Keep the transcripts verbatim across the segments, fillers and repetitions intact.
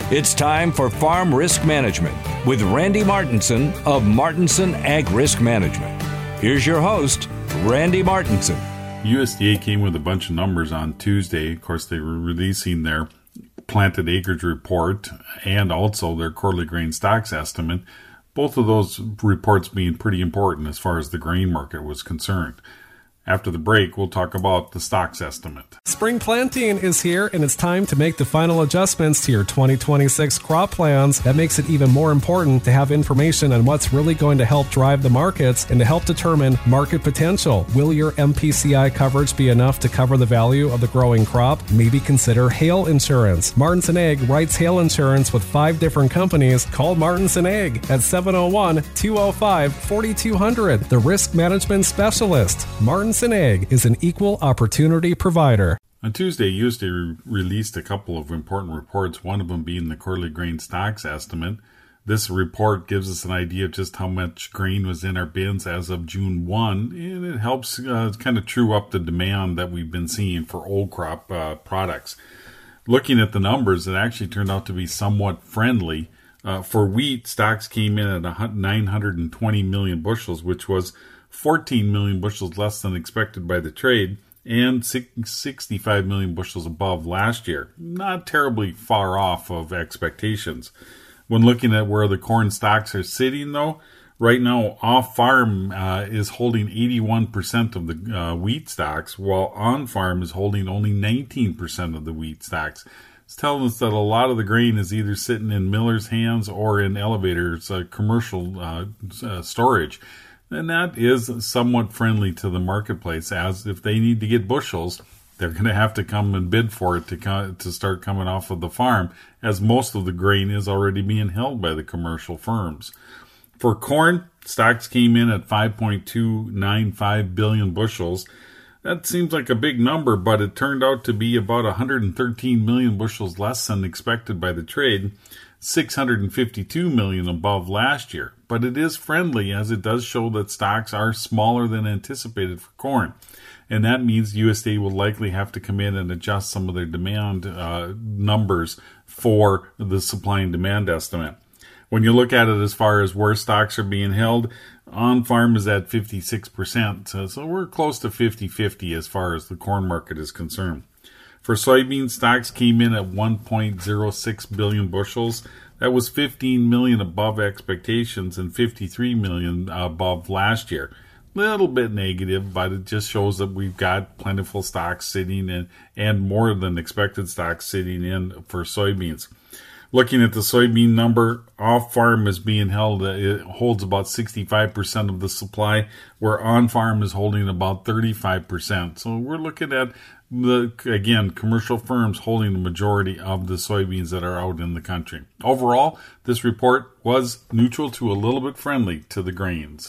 It's time for Farm Risk Management with Randy Martinson of Martinson Ag Risk Management. Here's your host, Randy Martinson. U S D A came with a bunch of numbers on Tuesday. Of course, they were releasing their planted acreage report and also their quarterly grain stocks estimate. Both of those reports being pretty important as far as the grain market was concerned. After the break, we'll talk about the stocks estimate. Spring planting is here, and it's time to make the final adjustments to your twenty twenty-six crop plans. That makes it even more important to have information on what's really going to help drive the markets and to help determine market potential. Will your M P C I coverage be enough to cover the value of the growing crop? Maybe consider hail insurance. Martinson Ag writes hail insurance with five different companies. Call Martinson Ag at seven oh one, two oh five, four two hundred. The risk management specialist. Martinson Ag is an equal opportunity provider. On Tuesday, U S D A re- released a couple of important reports, one of them being the quarterly grain stocks estimate. This report gives us an idea of just how much grain was in our bins as of June first, and it helps uh, kind of true up the demand that we've been seeing for old crop uh, products. Looking at the numbers, it actually turned out to be somewhat friendly. Uh, for wheat, stocks came in at nine hundred twenty million bushels, which was fourteen million bushels less than expected by the trade, and sixty-five million bushels above last year. Not terribly far off of expectations. When looking at where the corn stocks are sitting, though, right now off-farm uh, is holding eighty-one percent of the uh, wheat stocks, while on-farm is holding only nineteen percent of the wheat stocks. It's telling us that a lot of the grain is either sitting in millers' hands or in elevators, uh, commercial uh, uh, storage. And that is somewhat friendly to the marketplace, as if they need to get bushels, they're going to have to come and bid for it to co- to start coming off of the farm, as most of the grain is already being held by the commercial firms. For corn, stocks came in at five point two nine five billion bushels. That seems like a big number, but it turned out to be about one hundred thirteen million bushels less than expected by the trade, six hundred fifty-two million above last year. But it is friendly, as it does show that stocks are smaller than anticipated for corn. And that means U S D A will likely have to come in and adjust some of their demand uh, numbers for the supply and demand estimate. When you look at it as far as where stocks are being held, on-farm is at fifty-six percent. So, so we're close to fifty-fifty as far as the corn market is concerned. For soybean, stocks came in at one point oh six billion bushels. That was fifteen million above expectations and fifty-three million above last year. Little bit negative, but it just shows that we've got plentiful stocks sitting in and more than expected stocks sitting in for soybeans. Looking at the soybean number, off-farm is being held, it holds about sixty-five percent of the supply, where on-farm is holding about thirty-five percent. So we're looking at, the again, commercial firms holding the majority of the soybeans that are out in the country. Overall, this report was neutral to a little bit friendly to the grains.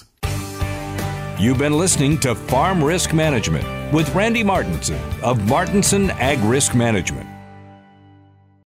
You've been listening to Farm Risk Management with Randy Martinson of Martinson Ag Risk Management.